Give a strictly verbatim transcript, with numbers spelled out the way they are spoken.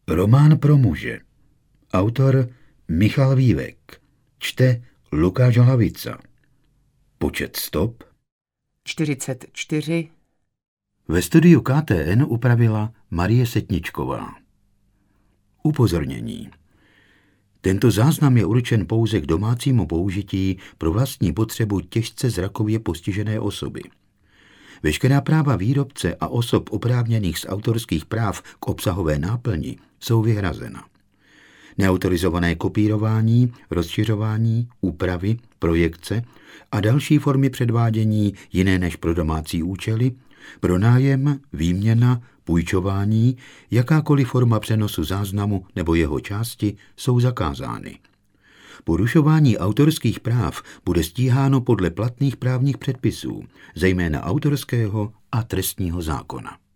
Román pro muže. Autor Michal Vývek. Čte Lukáš Hlavica. Počet stop čtyřicet čtyři. Ve studiu K T N upravila Marie Setničková. Upozornění. Tento záznam je určen pouze k domácímu použití pro vlastní potřebu těžce zrakově postižené osoby. Veškerá práva výrobce a osob oprávněných z autorských práv k obsahové náplni jsou vyhrazena. Neautorizované kopírování, rozšiřování, úpravy, projekce a další formy předvádění jiné než pro domácí účely, pro nájem, výměna, půjčování, jakákoliv forma přenosu záznamu nebo jeho části jsou zakázány. Porušování autorských práv bude stíháno podle platných právních předpisů, zejména autorského a trestního zákona.